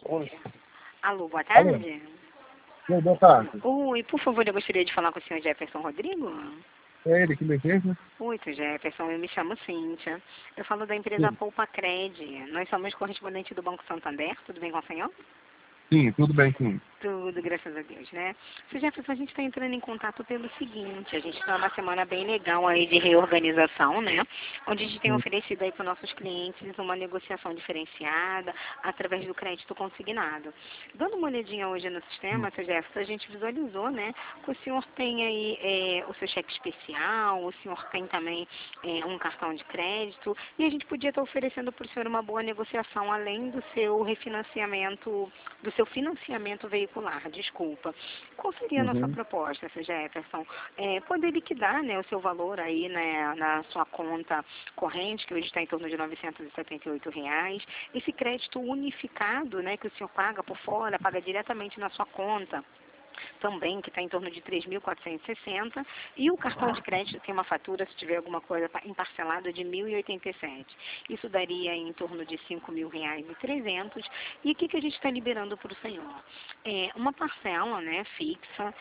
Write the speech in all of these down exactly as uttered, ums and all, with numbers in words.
Oi. Alô, boa Alô. tarde. Oi, boa tarde. Oi, por favor, eu gostaria de falar com o senhor Jefferson Rodrigo. É ele que me quer? Oi, senhor Jefferson, eu me chamo Cíntia. Eu falo da empresa Sim. Poupa Cred. Nós somos correspondente do Banco Santander. Tudo bem com o senhor? Sim, tudo bem, sim. Tudo, graças a Deus, né? Senhor Jefferson, a gente está entrando em contato pelo seguinte, a gente está numa semana bem legal aí de reorganização, né? Onde a gente tem Sim. oferecido aí para nossos clientes uma negociação diferenciada através do crédito consignado. Dando uma olhadinha hoje no sistema, senhor Jefferson, a gente visualizou, né, que o senhor tem aí é, o seu cheque especial, o senhor tem também é, um cartão de crédito, e a gente podia estar oferecendo para o senhor uma boa negociação, além do seu refinanciamento, do seu financiamento veicular, desculpa. Qual seria a nossa Uhum. proposta, senhor Jefferson? É, poder liquidar, né, o seu valor aí, né, na sua conta corrente, que hoje está em torno de novecentos e setenta e oito reais, esse crédito unificado, né, que o senhor paga por fora, paga diretamente na sua conta, também, que está em torno de três mil quatrocentos e sessenta, e o cartão de crédito tem uma fatura, se tiver alguma coisa, em parcelado de mil e oitenta e sete. Isso daria em torno de cinco mil reais e trezentos. E o que, que a gente está liberando para o senhor? É uma parcela, né, fixa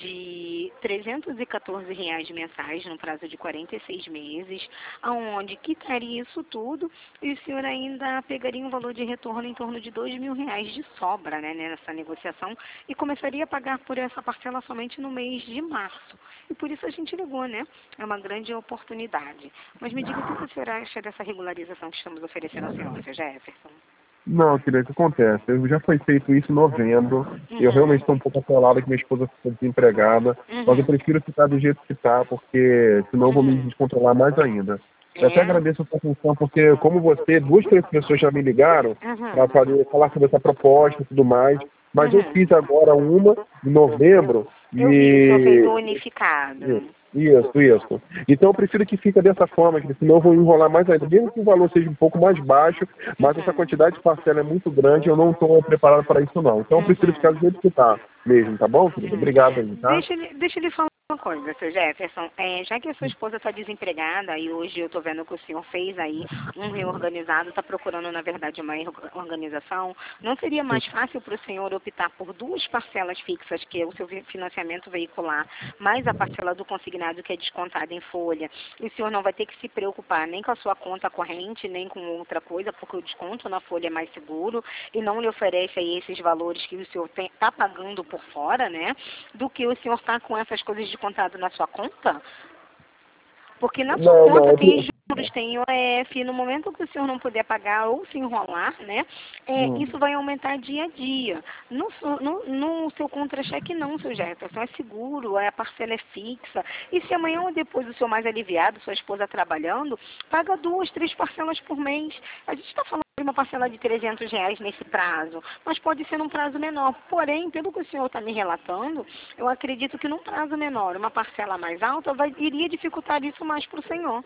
de trezentos e quatorze reais mensais no prazo de quarenta e seis meses, aonde quitaria isso tudo e o senhor ainda pegaria um valor de retorno em torno de dois mil reais de sobra, né, nessa negociação, e começaria a pagar por essa parcela somente no mês de março. E por isso a gente ligou, né? É uma grande oportunidade. Mas me diga o que o senhor acha dessa regularização que estamos oferecendo ao senhor, seu Jefferson? Não, querido, o que acontece? Eu já foi feito isso em novembro. Eu Uhum. realmente estou um pouco atolado que minha esposa ficou desempregada. Mas eu Uhum. prefiro ficar do jeito que está, porque senão eu vou me Uhum. descontrolar mais ainda. Eu até É? agradeço a sua atenção, porque como você, duas, três pessoas já me ligaram para Uhum. falar sobre essa proposta e tudo mais. Mas eu Uhum. fiz agora uma em novembro Eu vi, o senhor fez o e unificado. Isso, isso. Então eu prefiro que fique dessa forma, que senão eu vou enrolar mais ainda. Mesmo que o valor seja um pouco mais baixo, mas essa Uhum. quantidade de parcela é muito grande, eu não estou preparado para isso não. Então eu prefiro ficar Uhum. do jeito que está mesmo, tá bom, querido? Hum. Obrigado aí, tá? Deixa ele, deixa ele falar uma coisa, seu Jefferson. É, já que a sua esposa está desempregada e hoje eu estou vendo que o senhor fez aí um reorganizado, está procurando, na verdade, uma organização, não seria mais fácil para o senhor optar por duas parcelas fixas, que é o seu financiamento veicular, mais a parcela do consignado que é descontada em folha, e o senhor não vai ter que se preocupar nem com a sua conta corrente, nem com outra coisa, porque o desconto na folha é mais seguro e não lhe oferece aí esses valores que o senhor está pagando por fora, né? Do que o senhor está com essas coisas de contado na sua conta? Porque na sua Não, não, conta eu tem pre- juros, tem I O F, no momento que o senhor não puder pagar ou se enrolar, né, é, hum, isso vai aumentar dia a dia. No, su- no, no seu contra-cheque não, seu Jefferson, é seguro, a parcela é fixa. E se amanhã ou depois o senhor mais aliviado, sua esposa trabalhando, paga duas, três parcelas por mês. A gente está falando de uma parcela de trezentos reais nesse prazo, mas pode ser num prazo menor. Porém, pelo que o senhor está me relatando, eu acredito que num prazo menor, uma parcela mais alta, vai, iria dificultar isso mais para o senhor.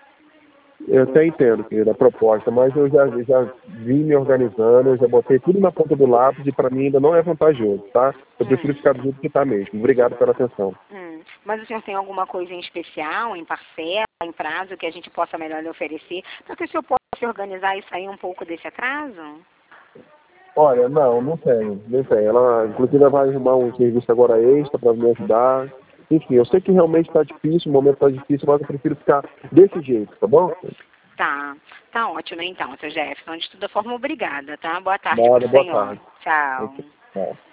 eu até entendo, querido, a proposta, mas eu já, eu já vim me organizando, eu já botei tudo na ponta do lápis e para mim ainda não é vantajoso, tá? Eu prefiro Hum, ficar do jeito que está mesmo. Obrigado pela atenção. hum. Mas o senhor tem alguma coisa em especial, em parcela, em prazo, que a gente possa melhor lhe oferecer, para que o senhor possa se organizar e sair um pouco desse atraso? Olha, não, não tenho, não tenho. Ela, inclusive, ela vai arrumar um serviço agora extra para me ajudar. Enfim, eu sei que realmente está difícil, o momento está difícil, mas eu prefiro ficar desse jeito, tá bom? Tá, tá ótimo então, seu Jefferson. De toda forma, obrigada, tá? Boa tarde para Nada, o boa senhor. tarde. Tchau. Tchau.